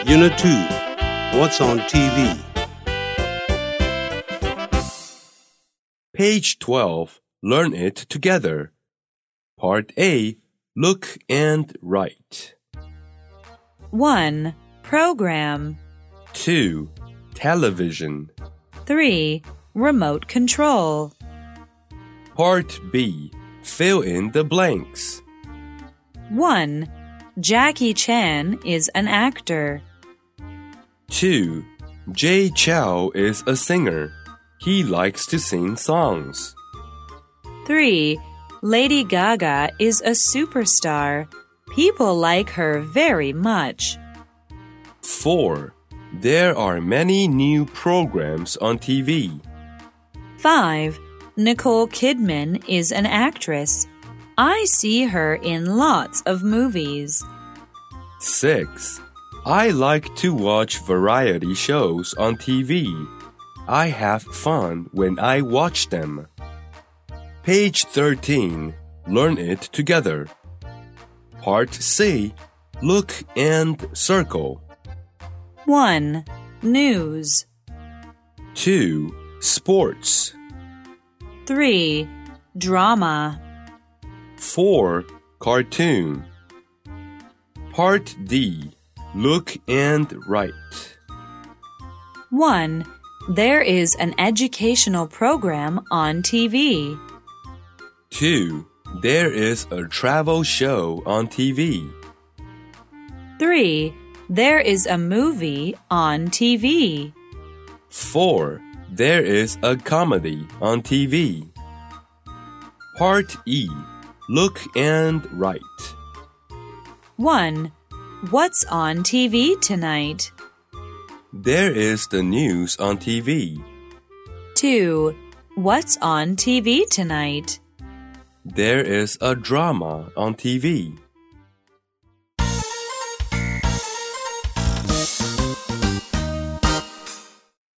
Unit 2. What's on TV? Page 12. Learn it together. Part A. Look and write. 1. Program. 2. Television. 3. Remote control. Part B. Fill in the blanks. 1. Jackie Chan is an actor. 2. Jay Chou is a singer. He likes to sing songs. 3. Lady Gaga is a superstar. People like her very much. 4. There are many new programs on TV. 5. Nicole Kidman is an actress. I see her in lots of movies. 6. I like to watch variety shows on TV. I have fun when I watch them. Page 13. Learn it together. Part C. Look and circle. 1. News. 2. Sports. 3. Drama. 4. Cartoon. Part D. Look and write. 1. There is an educational program on TV. 2. There is a travel show on TV. 3. There is a movie on TV. 4. There is a comedy on TV. Part E. Look and write. 1. What's on TV tonight? There is the news on TV. 2. What's on TV tonight? There is a drama on TV.